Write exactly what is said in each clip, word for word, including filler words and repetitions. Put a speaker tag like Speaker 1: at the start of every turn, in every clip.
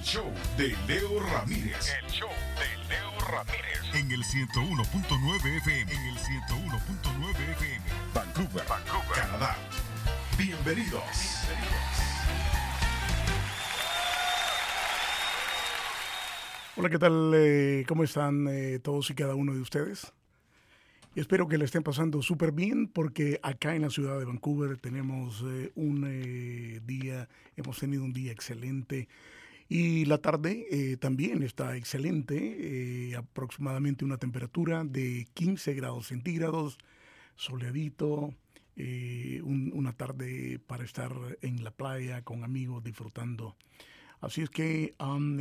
Speaker 1: El show de Leo Ramírez.
Speaker 2: El show de Leo Ramírez.
Speaker 1: En el ciento uno punto nueve F M. En el ciento uno punto nueve F M. Vancouver, Vancouver, Canadá. Bienvenidos. Bienvenidos.
Speaker 3: Hola, ¿qué tal? Eh, ¿Cómo están eh, todos y cada uno de ustedes? Espero que le estén pasando súper bien porque acá en la ciudad de Vancouver tenemos eh, un eh, día, hemos tenido un día excelente y la tarde eh, también está excelente, eh, aproximadamente una temperatura de quince grados centígrados, soleadito, eh, un, una tarde para estar en la playa con amigos disfrutando. Así es que um,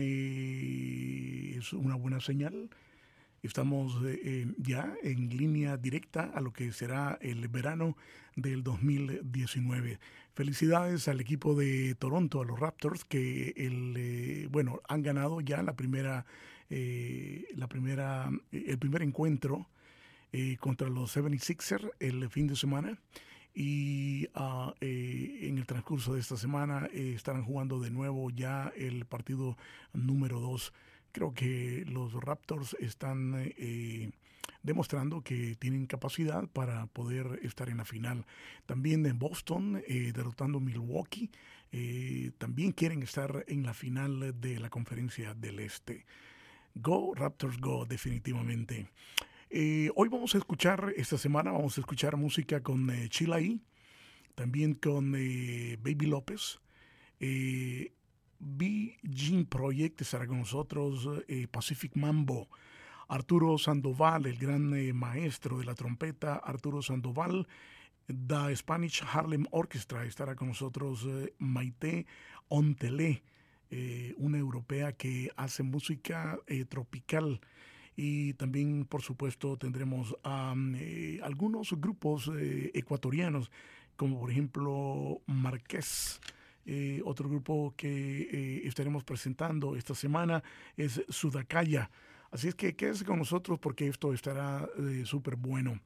Speaker 3: eh, es una buena señal. Estamos eh, ya en línea directa a lo que será el verano del dos mil diecinueve. Felicidades al equipo de Toronto, a los Raptors, que el, eh, bueno, han ganado ya la primera, eh, la primera, el primer encuentro eh, contra los setenta y seis ers el fin de semana. Y uh, eh, en el transcurso de esta semana eh, estarán jugando de nuevo ya el partido número dos. Creo que los Raptors están eh, demostrando que tienen capacidad para poder estar en la final. También en Boston, eh, derrotando a Milwaukee, eh, también quieren estar en la final de la Conferencia del Este. Go, Raptors, go, definitivamente. Eh, hoy vamos a escuchar, esta semana vamos a escuchar música con eh, Chila E, también con eh, Baby López, eh, B. Jean Project estará con nosotros, eh, Pacific Mambo, Arturo Sandoval, el gran eh, maestro de la trompeta, Arturo Sandoval, The Spanish Harlem Orchestra estará con nosotros, eh, Maite Ontelé, eh, una europea que hace música eh, tropical. Y también, por supuesto, tendremos um, eh, algunos grupos eh, ecuatorianos, como por ejemplo Marqués. Eh, otro grupo que eh, estaremos presentando esta semana es Sudacaya. Así es que quédese con nosotros porque esto estará eh, súper bueno.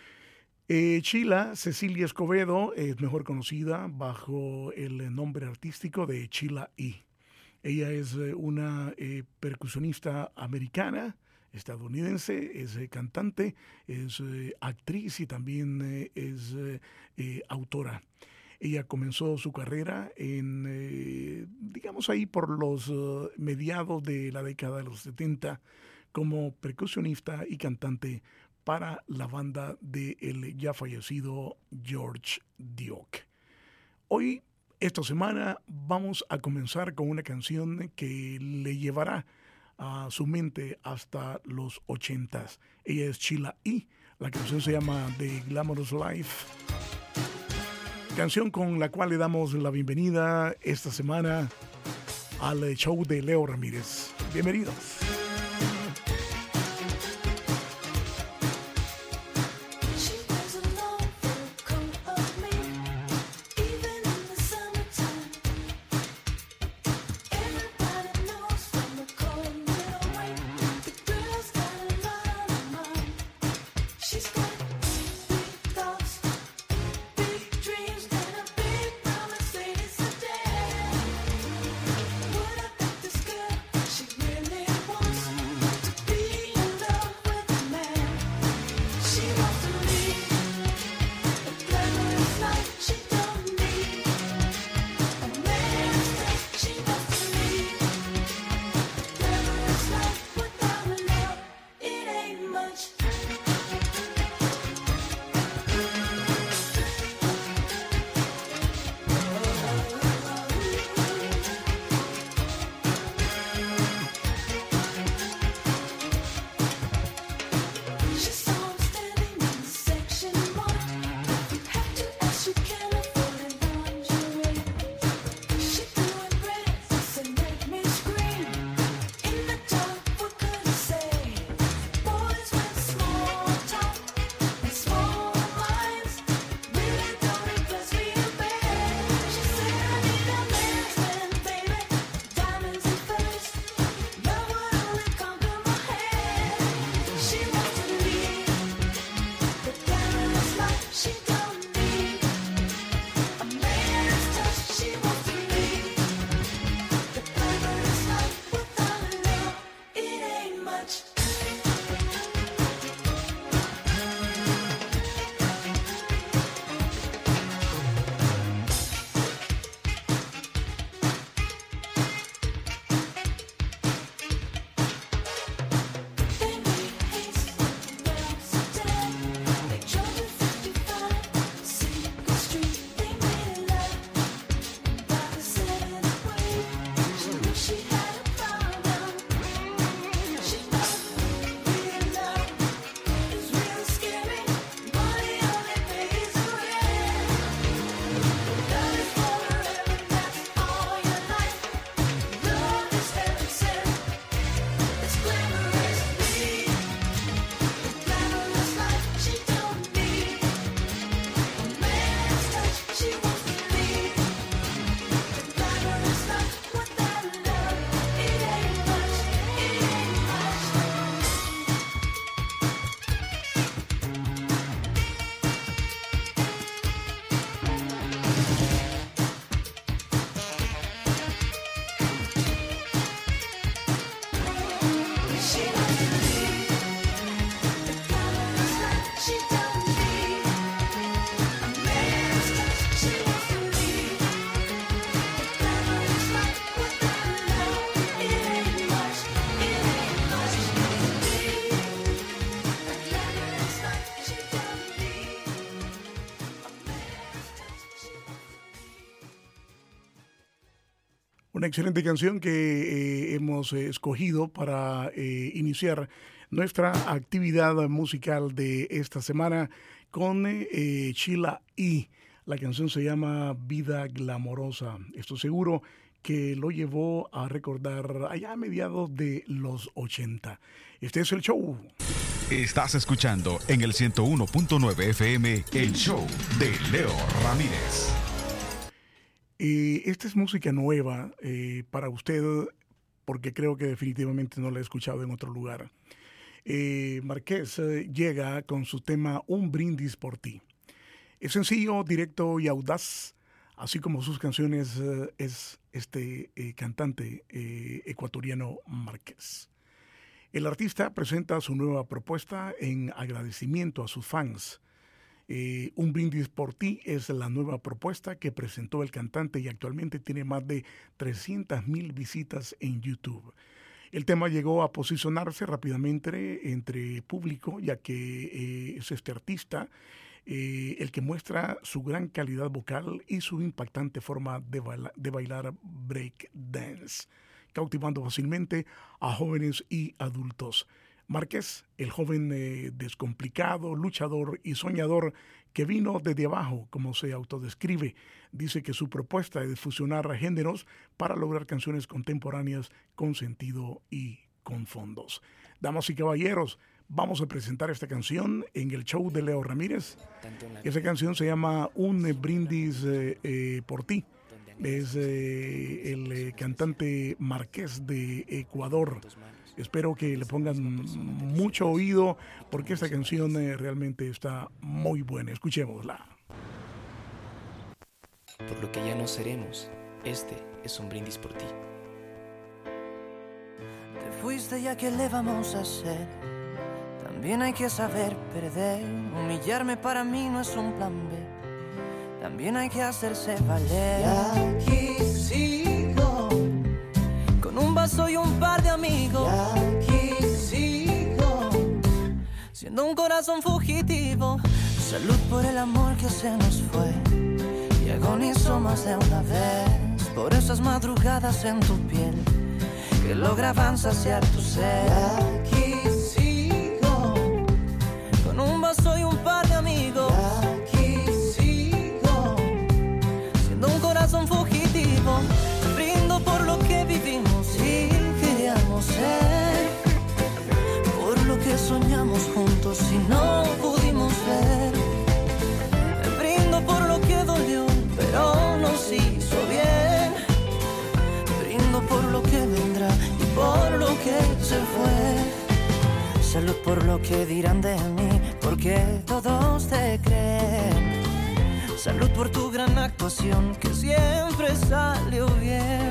Speaker 3: Eh, Chila, Cecilia Escobedo, es mejor conocida bajo el nombre artístico de Chila E. Ella es eh, una eh, percusionista americana, estadounidense, es eh, cantante, es eh, actriz y también eh, es eh, eh, autora. Ella comenzó su carrera en, eh, digamos ahí por los uh, mediados de la década de los setenta como percusionista y cantante para la banda del ya fallecido George Duke. Hoy, esta semana, vamos a comenzar con una canción que le llevará a su mente hasta los ochentas. Ella es Chila E. La canción se llama The Glamorous Life. Canción con la cual le damos la bienvenida esta semana al show de Leo Ramírez. Bienvenidos.
Speaker 4: What I got this girl, she really wants
Speaker 3: Una excelente canción que eh, hemos eh, escogido para eh, iniciar nuestra actividad musical de esta semana con eh, Sheila E. La canción se llama Vida Glamorosa. Estoy seguro que lo llevó a recordar allá a mediados de los ochenta. Este es el show.
Speaker 1: Estás escuchando en el ciento uno punto nueve F M el show de Leo Ramírez.
Speaker 3: Eh, esta es música nueva eh, para usted, porque creo que definitivamente no la he escuchado en otro lugar. Eh, Marqués eh, llega con su tema Un Brindis por Ti. Es sencillo, directo y audaz, así como sus canciones, eh, es este eh, cantante eh, ecuatoriano Marqués. El artista presenta su nueva propuesta en agradecimiento a sus fans. Eh, Un Brindis por Ti es la nueva propuesta que presentó el cantante y actualmente tiene más de trescientas mil visitas en YouTube. El tema llegó a posicionarse rápidamente entre público, ya que eh, es este artista eh, el que muestra su gran calidad vocal y su impactante forma de, baila, de bailar break dance, cautivando fácilmente a jóvenes y adultos. Marqués, el joven eh, descomplicado, luchador y soñador que vino desde abajo, como se autodescribe, dice que su propuesta es fusionar géneros para lograr canciones contemporáneas con sentido y con fondos. Damas y caballeros, vamos a presentar esta canción en el show de Leo Ramírez. Esa canción se llama Un Brindis eh, eh, por Ti. Es eh, el eh, cantante Marqués de Ecuador. Espero que le pongan mucho oído porque esta canción eh, realmente está muy buena. Escuchémosla.
Speaker 4: Por lo que ya no seremos, este es un brindis por ti.
Speaker 5: Te fuiste, ya que le vamos a hacer. También hay que saber perder. Humillarme para mí no es un plan B. También hay que hacerse valer. Y aquí sigo, con un vaso y un par de amigos. Y aquí sigo, siendo un corazón fugitivo. Salud por el amor que se nos fue y agonizo más de una vez por esas madrugadas en tu piel que lograban saciar tu sed. Y aquí sigo, con un vaso y un par de amigos. Son fugitivo, brindo por lo que vivimos y queríamos ser, por lo que soñamos juntos y no pudimos ver. Brindo por lo que dolió, pero nos hizo bien. Brindo por lo que vendrá y por lo que se fue. Salud por lo que dirán de mí, porque todos te creen. Salud por tu gran actuación, que siempre salió bien.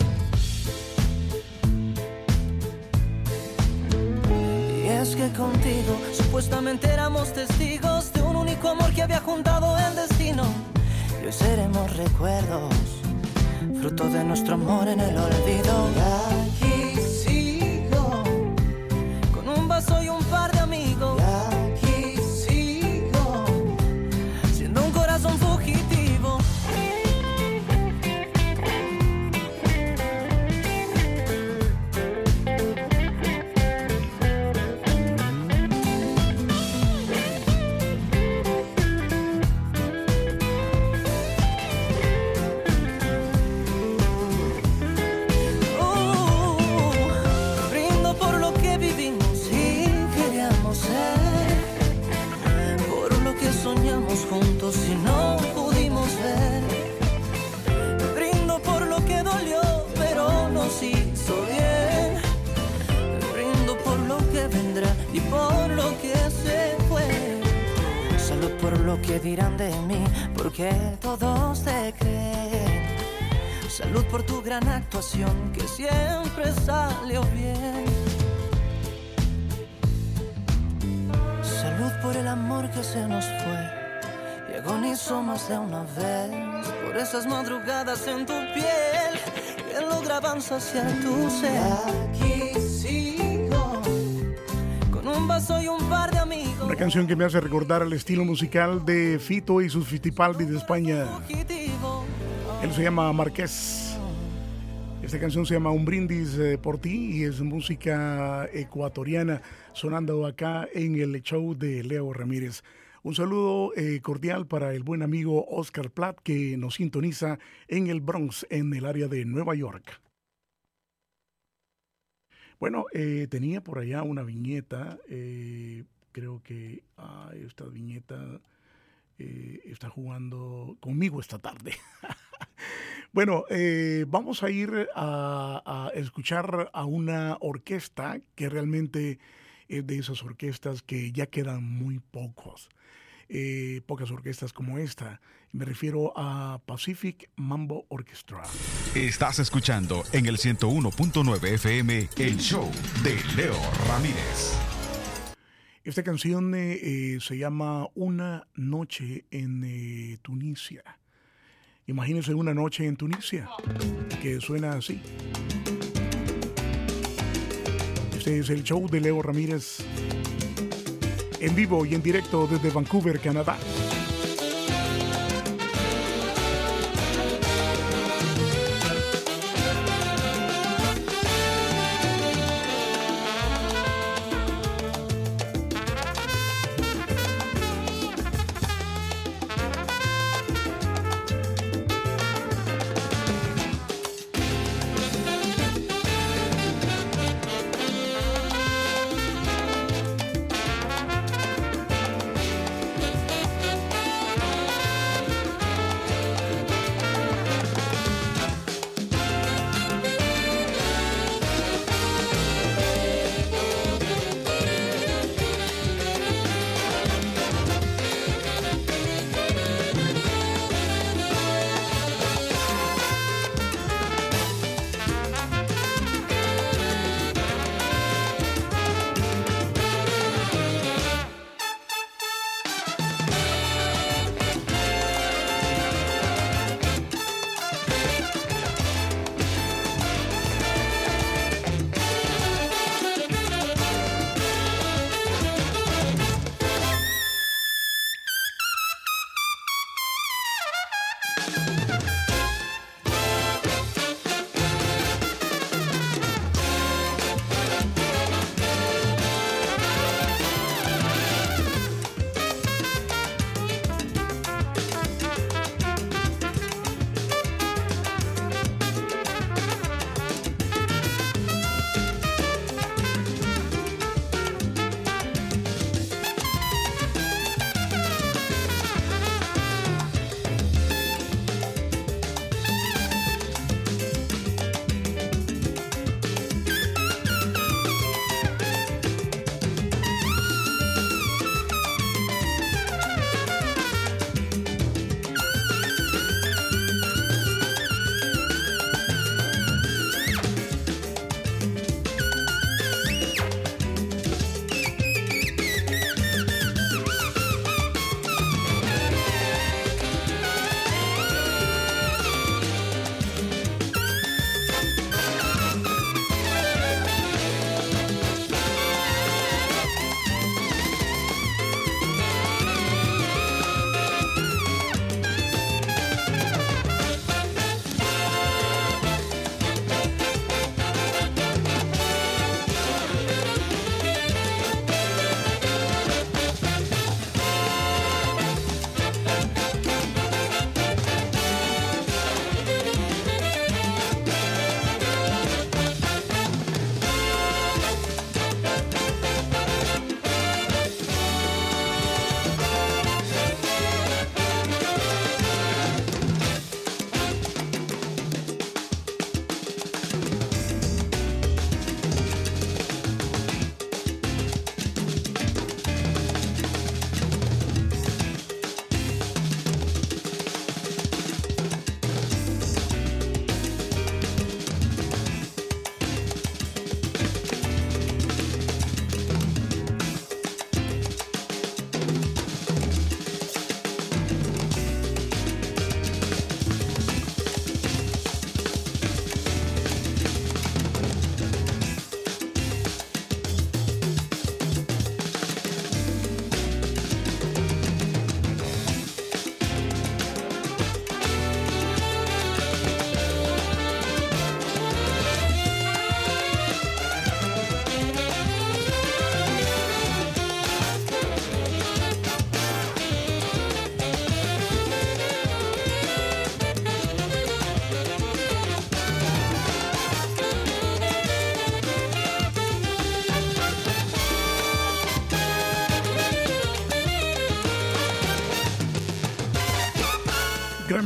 Speaker 5: Y es que contigo supuestamente éramos testigos de un único amor que había juntado el destino. Y hoy seremos recuerdos, fruto de nuestro amor en el olvido. Y aquí sigo, con un vaso y un par de amigos. Son fugitivo. Uh, brindo por lo que vivimos y queríamos ser, por lo que soñamos juntos y no pudimos ver. Brindo por lo que dolió, pero nos hizo bien. Brindo por lo que vendrá y por lo que se fue. Salud por lo que dirán de mí, porque todos te creen. Salud por tu gran actuación, que siempre salió bien. Salud por el amor que se nos fue y agonizo más de una vez por esas madrugadas en tu piel que lograban saciar tu sed. Aquí sigo, con un vaso y un par de amigos.
Speaker 3: Una canción que me hace recordar el estilo musical de Fito y sus Fitipaldi de España. Él se llama Marqués. Esta canción se llama Un Brindis eh, por Ti y es música ecuatoriana sonando acá en el show de Leo Ramírez. Un saludo eh, cordial para el buen amigo Oscar Platt que nos sintoniza en el Bronx, en el área de Nueva York. Bueno, eh, tenía por allá una viñeta, eh, creo que ah, esta viñeta eh, está jugando conmigo esta tarde. Bueno, eh, vamos a ir a, a escuchar a una orquesta que realmente es de esas orquestas que ya quedan muy pocos. Eh, pocas orquestas como esta. Me refiero a Pacific Mambo Orchestra.
Speaker 1: Estás escuchando en el ciento uno punto nueve F M el show de Leo Ramírez.
Speaker 3: Esta canción eh, eh, se llama Una Noche en eh, Tunisia. Imagínense una noche en Tunisia, que suena así. Este es el show de Leo Ramírez, en vivo y en directo desde Vancouver, Canadá.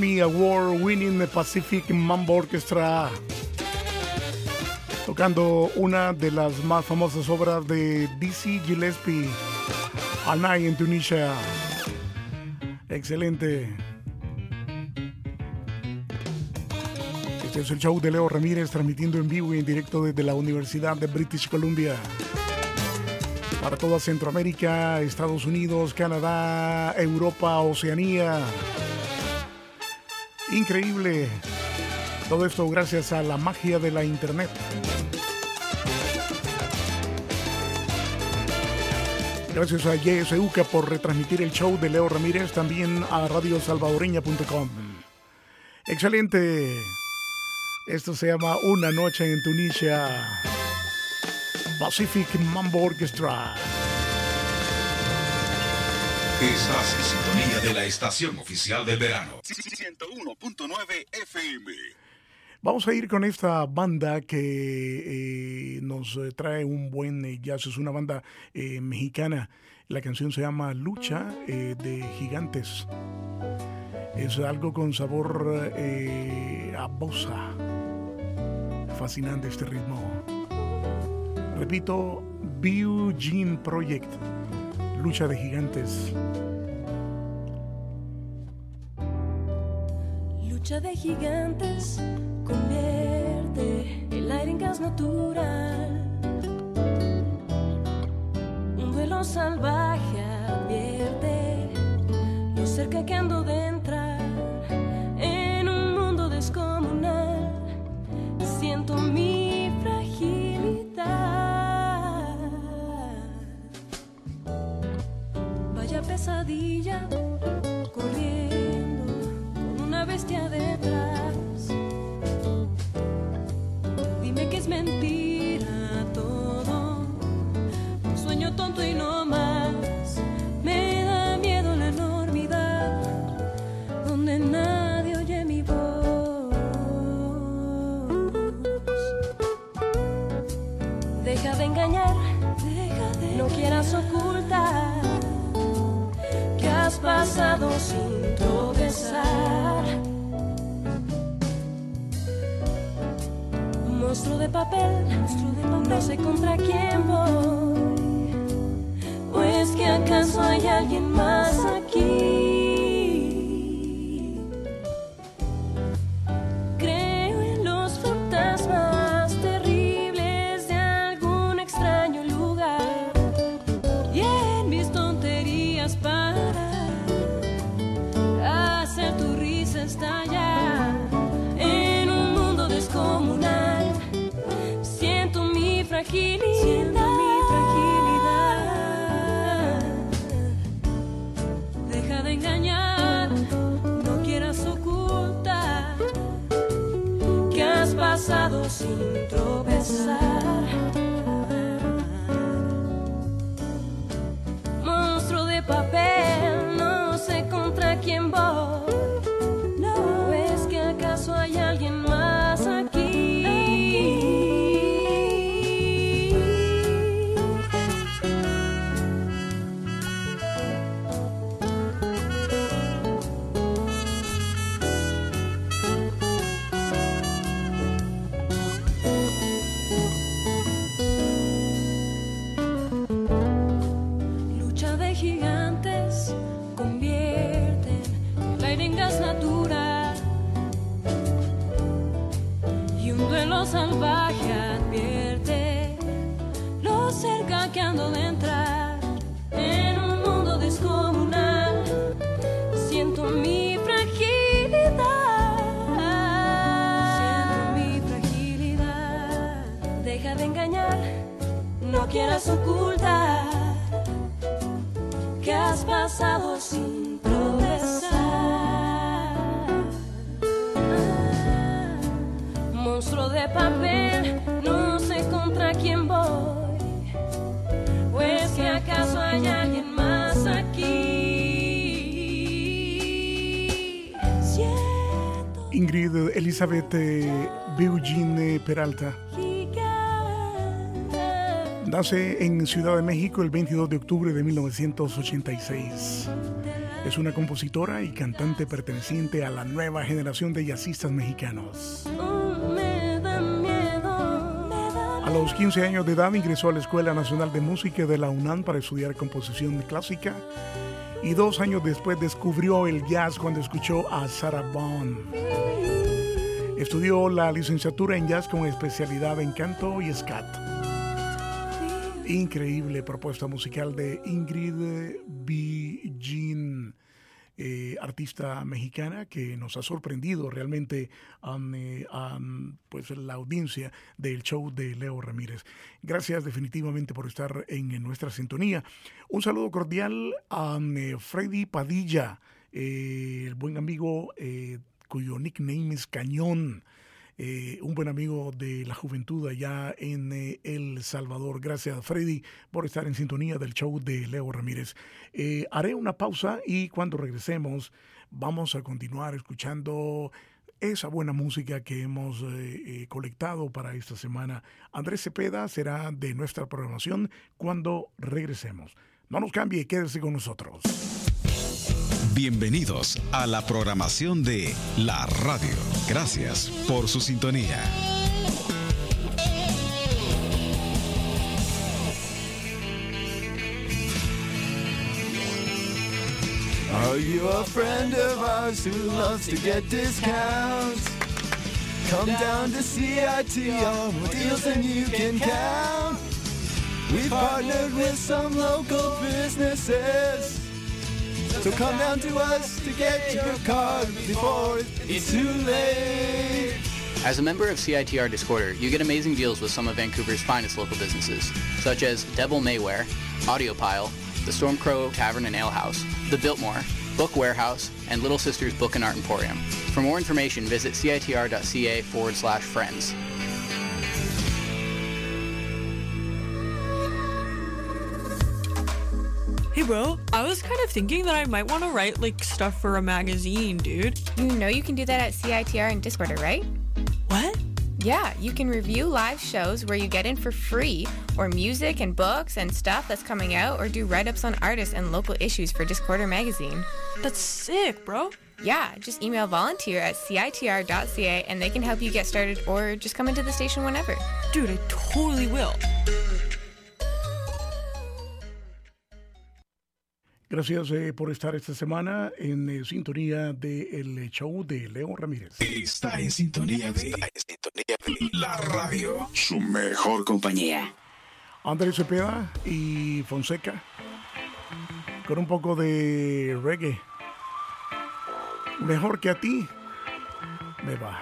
Speaker 3: Grammy Award winning Pacific Mambo Orchestra, tocando una de las más famosas obras de Dizzy Gillespie, A Night in Tunisia. Excelente. Este es el show de Leo Ramírez, transmitiendo en vivo y en directo desde la Universidad de British Columbia para toda Centroamérica, Estados Unidos, Canadá, Europa, Oceanía. Increíble. Todo esto gracias a la magia de la internet. Gracias a Y S U C A por retransmitir el show de Leo Ramírez, también a radio salvadoreña punto com. Excelente. Esto se llama Una Noche en Tunisia. Pacific Mambo Orchestra.
Speaker 1: Estás en sintonía de la estación oficial del verano. ciento uno punto nueve F M.
Speaker 3: Vamos a ir con esta banda que eh, nos eh, trae un buen eh, jazz. Es una banda eh, mexicana. La canción se llama Lucha eh, de Gigantes. Es algo con sabor eh, a bossa. Fascinante este ritmo. Repito, Billie Jean Project, Lucha de Gigantes.
Speaker 6: Lucha de gigantes convierte el aire en gas natural. Un duelo salvaje advierte lo cerca que ando de entrar en un mundo descomunal. Siento mi fragilidad. Vaya pesadilla corriendo con una bestia detrás. Dime que es mentira todo, un sueño tonto y no más. Me da miedo la enormidad donde nadie oye mi voz. Deja de engañar, deja de no quieras ocultar que has pasado sin tropezar. Monstruo de papel, monstruo de papel, no sé contra quién voy. ¿O es que acaso hay alguien más aquí? Creo en los fantasmas terribles de algún extraño lugar y en mis tonterías para hacer tu risa estallar. En un mundo descomunal siento mi fragilidad. Siento mi fragilidad. Deja de engañar, no quieras ocultar que has pasado sin tropezar. Monstruo de papel, no sé contra quién voy. No, ¿es que acaso hay alguien más aquí? Lucha de gigantes convierten el aire en gas natural y un duelo salvaje advierte lo cerca que ando de entrar en un mundo descomunal. Siento mi fragilidad. Siento mi fragilidad. Deja de engañar, no quieras ocultar que has pasado sin tropezar. Monstruo de papel, no sé contra quién voy. Pues que acaso hay alguien más aquí. Siento
Speaker 3: Ingrid Elizabeth eh, Billie Jean eh, Peralta. Nace en Ciudad de México el veintidós de octubre de mil novecientos ochenta y seis. Es una compositora y cantante perteneciente a la nueva generación de jazzistas mexicanos.
Speaker 6: Me da miedo, me da
Speaker 3: A los quince años de edad ingresó a la Escuela Nacional de Música de la UNAM para estudiar composición clásica y dos años después descubrió el jazz cuando escuchó a Sarah Vaughan. Estudió la licenciatura en jazz con especialidad en canto y scat. Increíble propuesta musical de Ingrid Beijing, eh, artista mexicana que nos ha sorprendido realmente um, eh, um, pues la audiencia del show de Leo Ramírez. Gracias definitivamente por estar en, en nuestra sintonía. Un saludo cordial a um, eh, Freddy Padilla, eh, el buen amigo eh, cuyo nickname es Cañón. Eh, un buen amigo de la juventud allá en eh, El Salvador. Gracias, Freddy, por estar en sintonía del show de Leo Ramírez. Eh, haré una pausa y cuando regresemos vamos a continuar escuchando esa buena música que hemos eh, eh, colectado para esta semana. Andrés Cepeda será de nuestra programación cuando regresemos. No nos cambie, quédese con nosotros.
Speaker 1: Bienvenidos a la programación de la radio. Gracias por su sintonía.
Speaker 7: Are you a friend of ours who loves to get discounts? Come down to C I T R, more deals than you can count. We partnered with some local businesses, so come down to us to get your card before it's too late.
Speaker 8: As a member of C I T R Discorder, you get amazing deals with some of Vancouver's finest local businesses, such as Devil Maywear, Audiopile, the Stormcrow Tavern and Ale House, the Biltmore, Book Warehouse, and Little Sisters Book and Art Emporium. For more information, visit citr.ca forward slash friends.
Speaker 9: Hey bro, I was kind of thinking that I might want to write like stuff for a magazine, dude.
Speaker 10: You know you can do that at C I T R and Discorder, right?
Speaker 9: What?
Speaker 10: Yeah, you can review live shows where you get in for free, or music and books and stuff that's coming out, or do write-ups on artists and local issues for Discorder magazine.
Speaker 9: That's sick, bro.
Speaker 10: Yeah, just email volunteer at C I T R dot C A and they can help you get started, or just come into the station whenever.
Speaker 9: Dude, I totally will.
Speaker 3: Gracias eh, por estar esta semana en eh, sintonía del de show de Leo Ramírez.
Speaker 1: Está en sintonía de, está en sintonía de la radio, su mejor compañía.
Speaker 3: Andrés Cepeda y Fonseca con un poco de reggae. Mejor que a ti me va.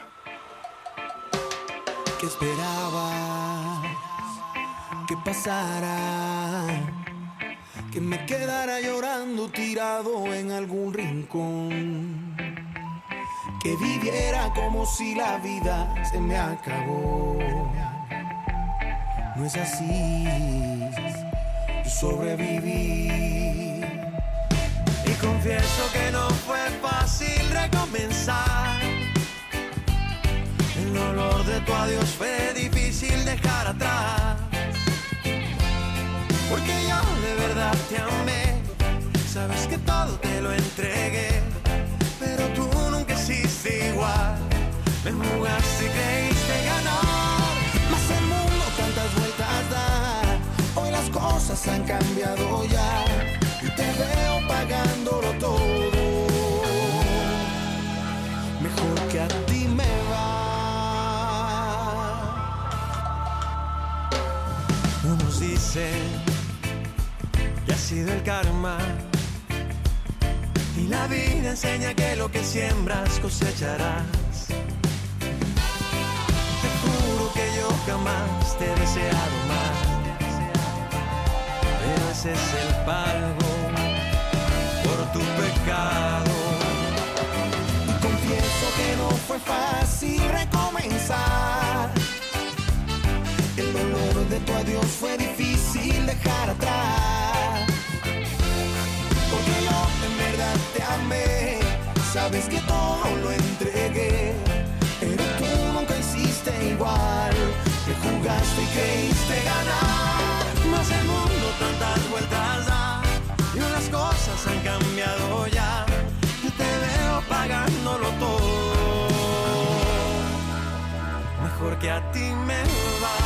Speaker 7: ¿Qué esperaba que pasara? Que me quedara llorando tirado en algún rincón, que viviera como si la vida se me acabó. No es así, yo sobreviví. Y confieso que no fue fácil recomenzar. El olor de tu adiós fue difícil dejar atrás. Porque yo de verdad te amé, sabes que todo te lo entregué, pero tú nunca hiciste igual, me jugaste y creíste ganar. Mas el mundo tantas vueltas da, hoy las cosas han cambiado ya, y te veo pagándolo todo, mejor que a ti me va. Unos dicen que ha sido el karma, y la vida enseña que lo que siembras cosecharás. Te juro que yo jamás te he deseado más, pero ese es el pago por tu pecado. Y confieso que no fue fácil recomenzar. El dolor de tu adiós fue difícil dejar atrás. Porque yo en verdad te amé, sabes que todo lo entregué, pero tú nunca hiciste igual, te jugaste y creíste ganar. Mas el mundo tantas vueltas da, y las cosas han cambiado ya, que a ti me va.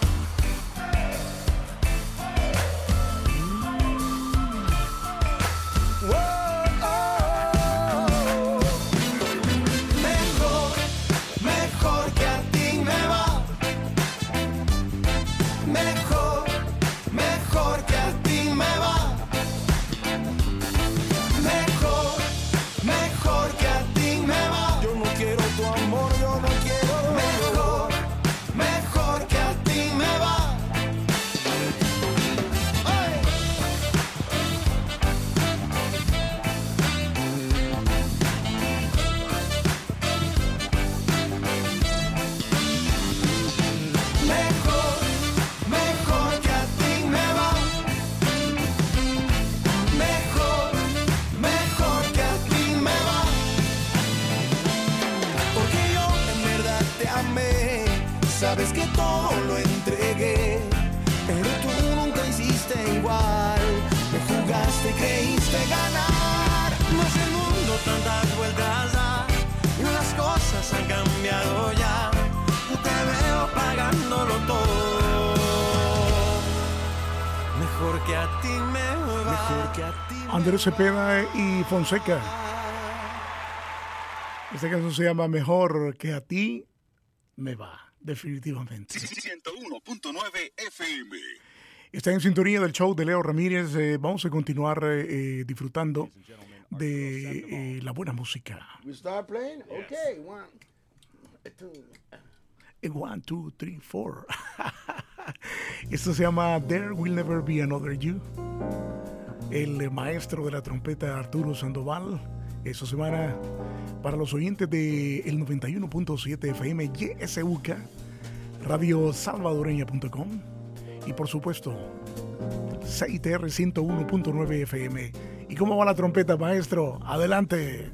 Speaker 11: Sabes que todo lo entregué, pero tú nunca hiciste igual. Me jugaste, creíste ganar.
Speaker 7: No es el mundo tantas vueltas da, las cosas han cambiado ya. Yo te veo pagándolo todo. Mejor que a ti me va. Mejor que a ti me
Speaker 3: Andrés Cepeda y Fonseca. Esta canción se llama Mejor que a ti me va. Definitivamente.
Speaker 1: ciento uno punto nueve F M.
Speaker 3: Está en sintonía del show de Leo Ramírez. Eh, vamos a continuar eh, disfrutando de eh, la buena música.
Speaker 12: We start playing? Yes. Okay, one, two.
Speaker 3: One, two, three, four. Esto se llama There Will Never Be Another You. El maestro de la trompeta Arturo Sandoval. Esta semana para los oyentes de el noventa y uno punto siete F M Y S U K, radio salvadoreña punto com y por supuesto C I T R ciento uno punto nueve F M. ¿Y cómo va la trompeta, maestro? Adelante.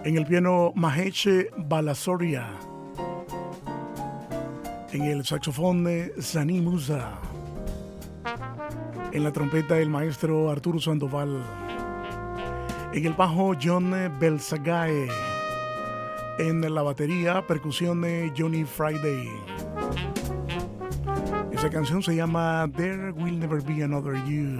Speaker 3: En el piano, Mahesh Balasoria. En el saxofón, Sani Musa. En la trompeta, el maestro Arturo Sandoval. En el bajo, John Belzagae. En la batería, percusión, Johnny Friday. Esa canción se llama There Will Never Be Another You.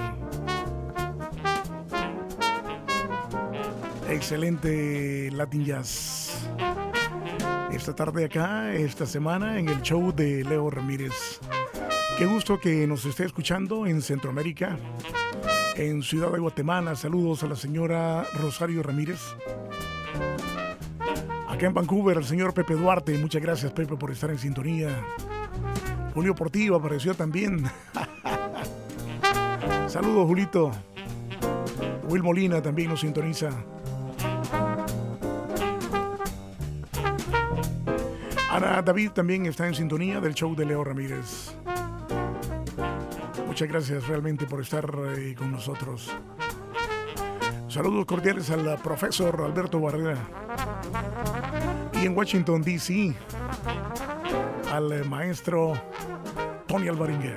Speaker 3: Excelente Latin Jazz. Esta tarde acá, esta semana, en el show de Leo Ramírez. Qué gusto que nos esté escuchando en Centroamérica, en Ciudad de Guatemala. Saludos a la señora Rosario Ramírez. Acá en Vancouver, el señor Pepe Duarte. Muchas gracias, Pepe, por estar en sintonía. Julio Portillo apareció también. Saludos, Julito. Will Molina también nos sintoniza. Ana David también está en sintonía del show de Leo Ramírez. Muchas gracias realmente por estar eh, con nosotros. Saludos cordiales al profesor Alberto Barrera. Y en Washington, D C, al eh, maestro Tony Alvarenga.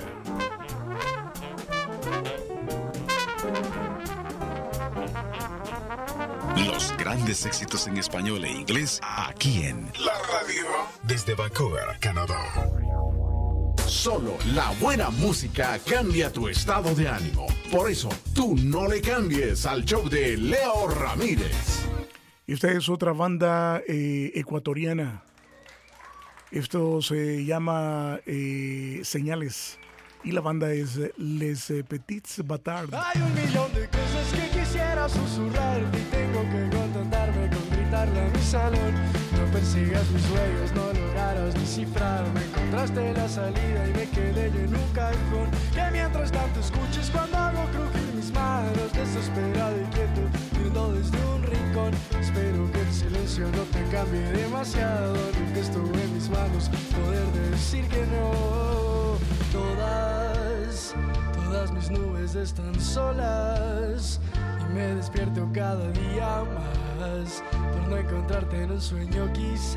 Speaker 1: Los grandes éxitos en español e inglés aquí en La Radio desde Vancouver, Canadá. Solo la buena música cambia tu estado de ánimo. Por eso, tú no le cambies al show de Leo Ramírez.
Speaker 3: Y esta es otra banda eh, ecuatoriana. Esto se llama eh, Señales. Y la banda es Les Petits Batards.
Speaker 13: Hay un millón de cosas que quisiera susurrar y tengo que contentarme con gritarle a mi salón. No persigas mis sueños, no lograrás descifrarme. Encontraste la salida y me quedé yo en un cajón. Que mientras tanto escuches cuando hago crujir mis manos, desesperado y quieto, viendo desde un rincón. Espero que el silencio no te cambie demasiado. Nunca estuvo en mis manos poder decir que no. Todas, todas mis nubes están solas y me despierto cada día más por no encontrarte en un sueño quizás.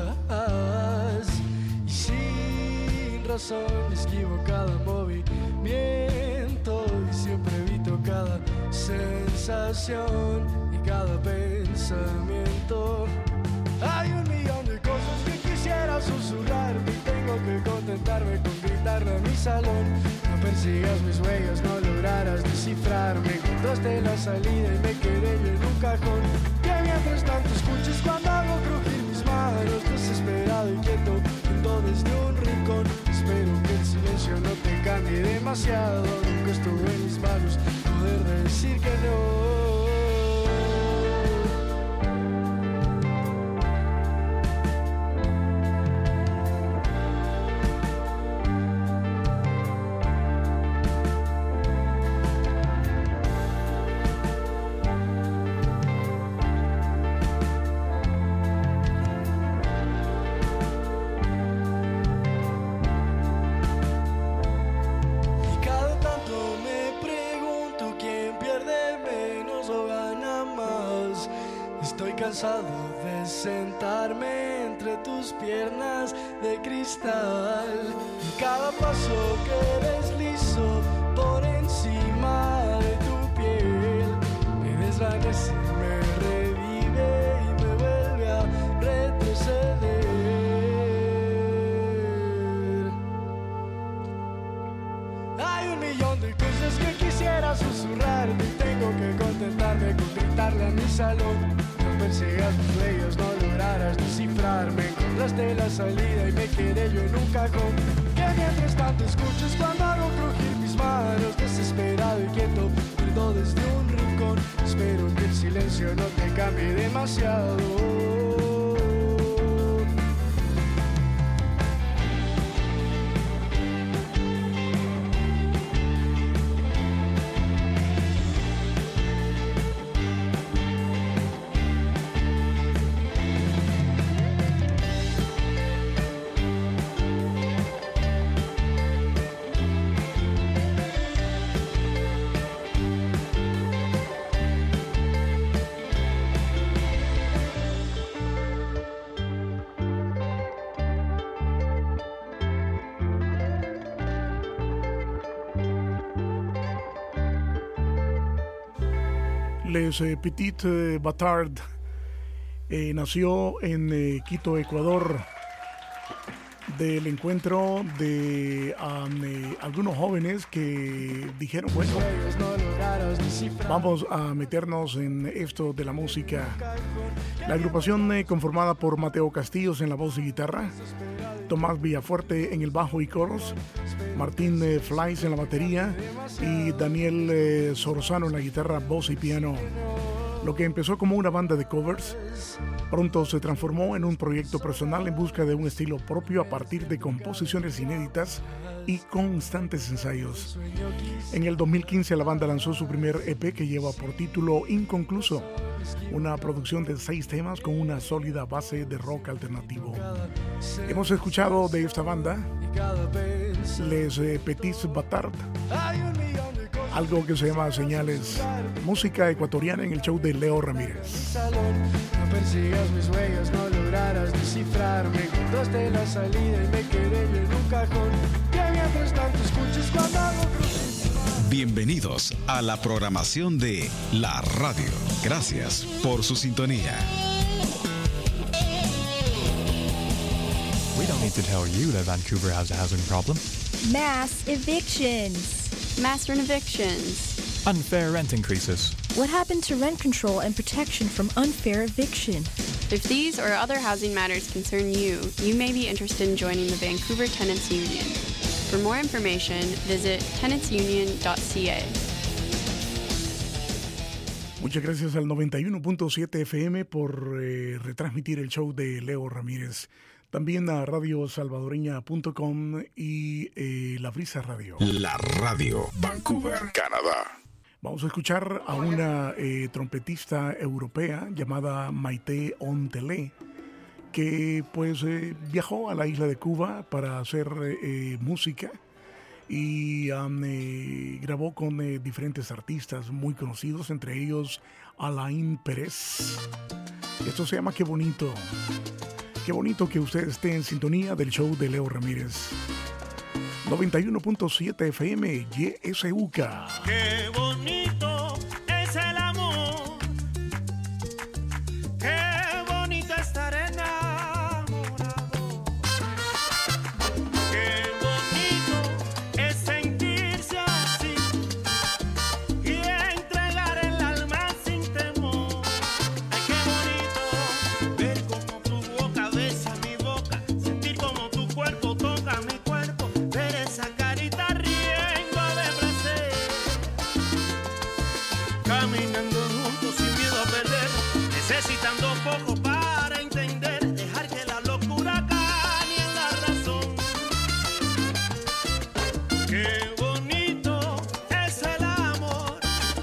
Speaker 13: Y sin razón esquivo cada movimiento y siempre evito cada sensación y cada pensamiento. Hay un millón de cosas que quisiera susurrar y tengo que contentarme con gritarle a mi salón. No persigas mis huellas, no lograrás descifrarme. Encontraste la salida y me quedé yo en un cajón. Que mientras tanto escuches cuando hago crujir mis manos, desesperado y quieto, viendo desde un rincón. Espero que el silencio no te cambie demasiado. Nunca estuvo en mis manos poder decir que no. Cansado de sentarme entre tus piernas de cristal y cada paso que deslizo por encima de tu piel me desvanece, me revive y me vuelve a retroceder. Hay un millón de cosas que quisiera susurrar y tengo que contentarme con gritarle a mi salón. No persigas mis sueños, no lograrás descifrarme. Encontraste la salida y me quedé yo en un cajón. Que mientras tanto escuches cuando hago crujir mis manos, desesperado y quieto, viendo desde un rincón. Espero que el silencio no te cambie demasiado.
Speaker 3: Les eh, Petit eh, Batard eh, nació en eh, Quito, Ecuador, del encuentro de um, eh, algunos jóvenes que dijeron, bueno, vamos a meternos en esto de la música. La agrupación eh, conformada por Mateo Castillos en la voz y guitarra, Tomás Villafuerte en el bajo y coros, Martín eh, Flais en la batería y Daniel eh, Sorzano en la guitarra, voz y piano. Lo que empezó como una banda de covers, pronto se transformó en un proyecto personal en busca de un estilo propio a partir de composiciones inéditas y constantes ensayos. En el dos mil quince la banda lanzó su primer E P que lleva por título Inconcluso, una producción de seis temas con una sólida base de rock alternativo. Hemos escuchado de esta banda Les eh, Petits Batard, algo que se llama Señales, música ecuatoriana en el show de Leo Ramírez.
Speaker 13: No persigas mis huellas, no lograrás descifrarme. Encontraste la salida y me quedé yo en un cajón. Que mientras tanto escuches cuando hago cruz.
Speaker 1: Bienvenidos a la programación de la radio. Gracias por su sintonía.
Speaker 14: We don't need to tell you that Vancouver has a housing problem.
Speaker 15: Mass evictions.
Speaker 16: Mass rent evictions.
Speaker 14: Unfair rent increases.
Speaker 15: What happened to rent control and protection from unfair eviction?
Speaker 16: If these or other housing matters concern you, you may be interested in joining the Vancouver Tenants Union. For more information, visit tenants union dot c a.
Speaker 3: Muchas gracias al noventa y uno punto siete F M por eh, retransmitir el show de Leo Ramírez. También a radio salvadoreña punto com y eh, La Brisa Radio.
Speaker 1: La Radio, Vancouver, Canadá.
Speaker 3: Vamos a escuchar a una eh, trompetista europea llamada Maite Ontelé, que pues eh, viajó a la isla de Cuba para hacer eh, música y um, eh, grabó con eh, diferentes artistas muy conocidos, entre ellos Alain Pérez. Esto se llama Qué Bonito. Qué bonito que usted esté en sintonía del show de Leo Ramírez. noventa y uno punto siete F M, Y S U K.
Speaker 17: Qué bonito es el amor. Qué bonito estar enamorado. Qué bonito es sentirse así y entregar el alma sin temor. Ay, qué bonito ver cómo tu boca besa mi boca, sentir como tu cuerpo toca mi cuerpo, ver esa carita riendo de placer, caminando juntos sin miedo a perder, necesitando poco para entender, dejar que la locura gane en la razón. Qué bonito es el amor,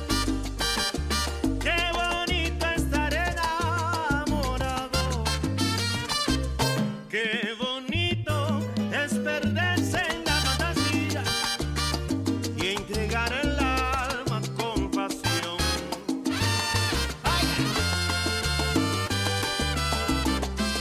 Speaker 17: qué bonito estar enamorado, qué bonito es perderse en la fantasía y entregar el alma con pasión.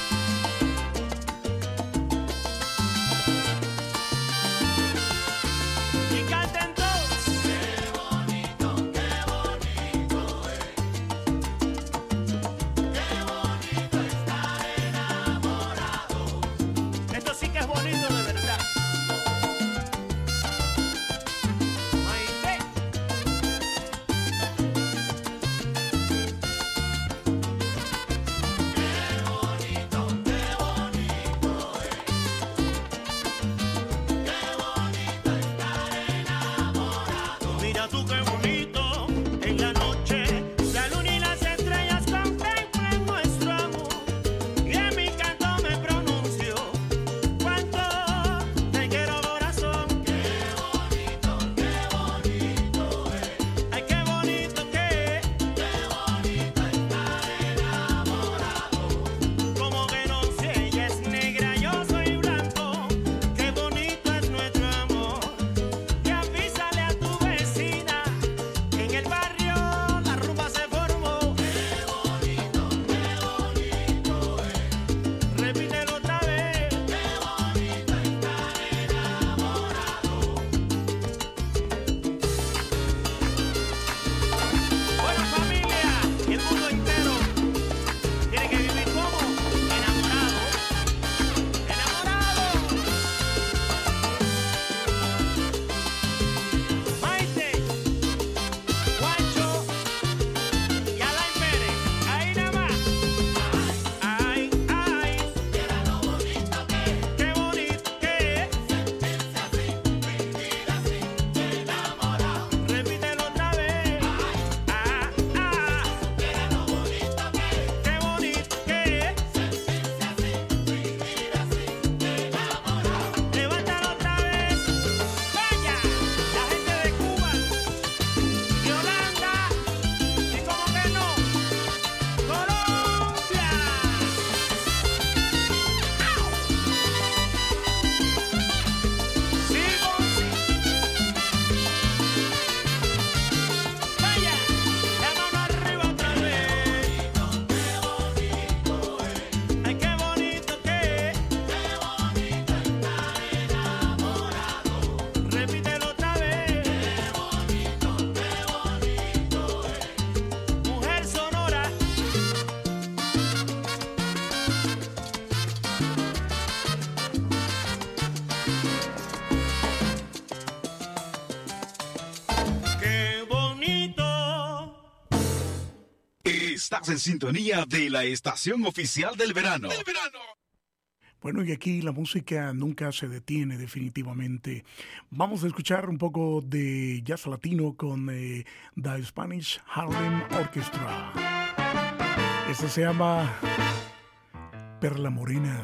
Speaker 1: Estás en sintonía de la estación oficial del verano. ¡Del verano!
Speaker 3: Bueno, y aquí la música nunca se detiene definitivamente. Vamos a escuchar un poco de jazz latino con eh, The Spanish Harlem Orchestra. Esta se llama Perla Morena.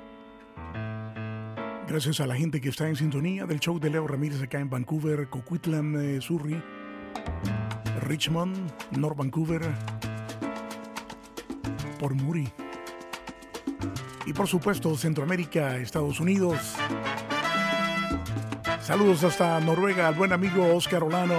Speaker 3: Gracias a la gente que está en sintonía del show de Leo Ramírez acá en Vancouver, Coquitlam, eh, Surrey, Richmond, North Vancouver, Port Moody. Y por supuesto, Centroamérica, Estados Unidos. Saludos hasta Noruega al buen amigo Oscar Olano.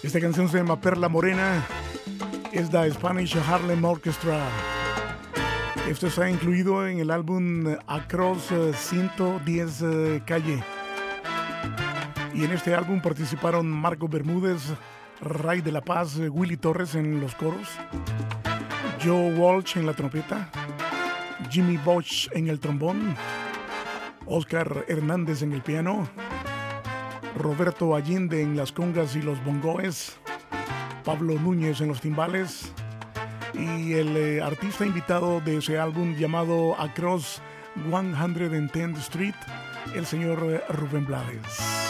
Speaker 3: Esta canción se llama Perla Morena. Es The Spanish Harlem Orchestra. Esto está incluido en el álbum Across ciento diez Calle. Y en este álbum participaron Marco Bermúdez, Ray de la Paz, Willy Torres en los coros, Joe Walsh en la trompeta, Jimmy Bosch en el trombón, Oscar Hernández en el piano, Roberto Allende en las congas y los bongoes, Pablo Núñez en los timbales y el eh, artista invitado de ese álbum llamado Across ciento diez Street, el señor eh, Rubén Blades.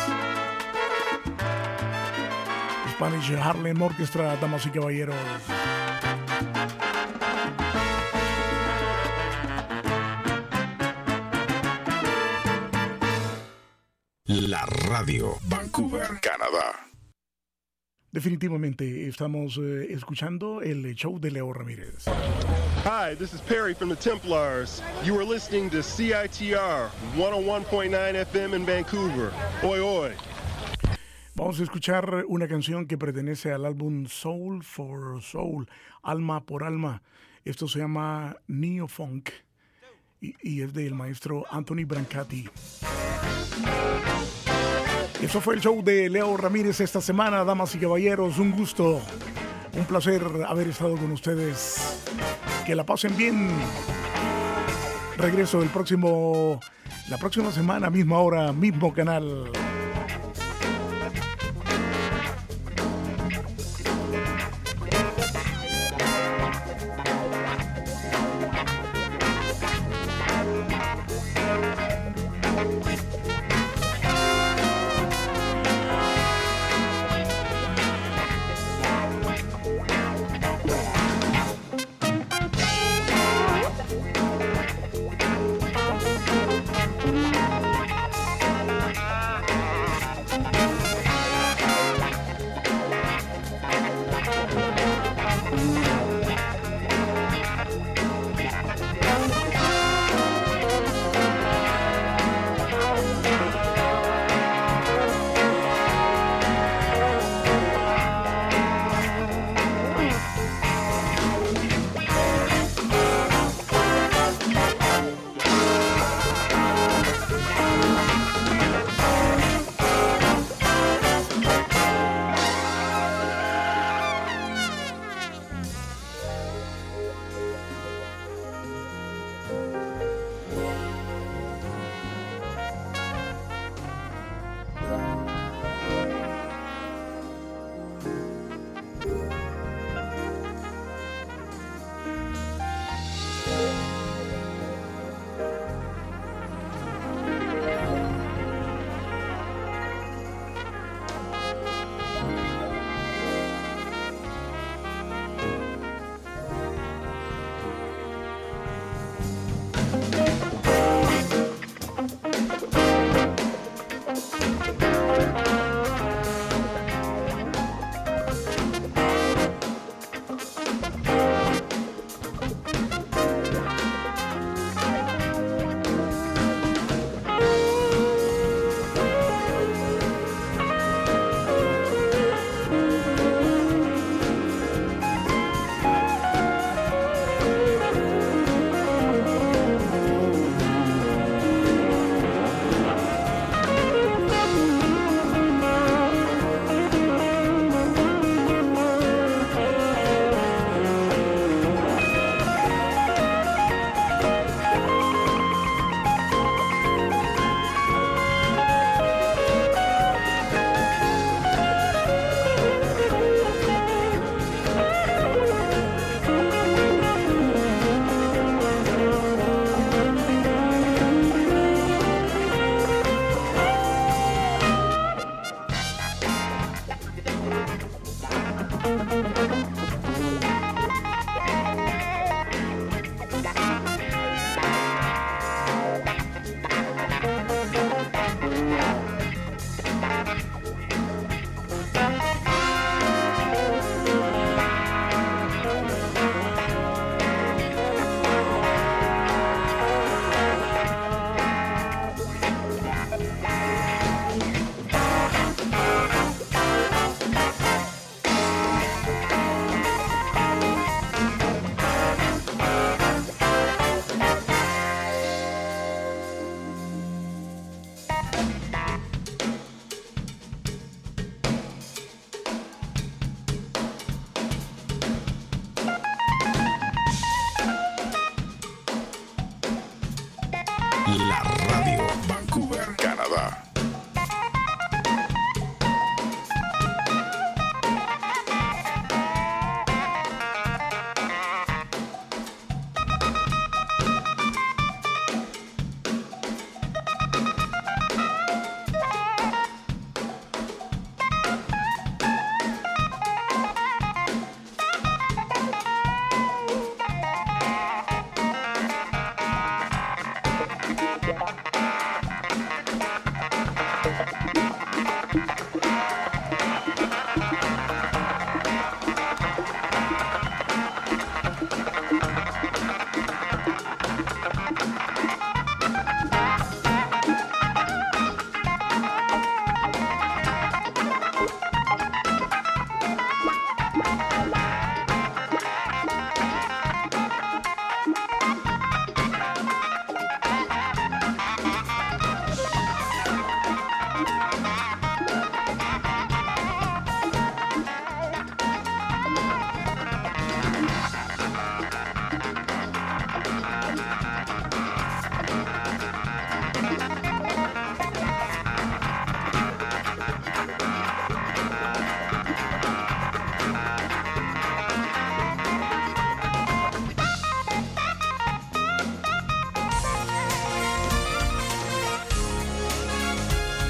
Speaker 3: Spanish Harlem Orchestra, damas y caballeros.
Speaker 1: La radio, Vancouver, Canadá.
Speaker 3: Definitivamente estamos eh, escuchando el show de Leo Ramírez.
Speaker 18: Hi, this is Perry from the Templars. You are listening to C I T R one oh one point nine F M in Vancouver. Oi, oi.
Speaker 3: Vamos a escuchar una canción que pertenece al álbum Soul for Soul, Alma por Alma. Esto se llama Neo Funk y, y es del maestro Anthony Brancati. Eso fue el show de Leo Ramírez esta semana, damas y caballeros. Un gusto, un placer haber estado con ustedes. Que la pasen bien. Regreso el próximo, la próxima semana, misma hora, mismo canal.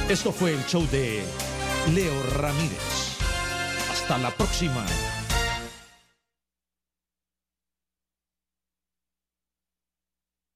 Speaker 19: Esto fue el show de Leo Ramírez. Hasta la próxima.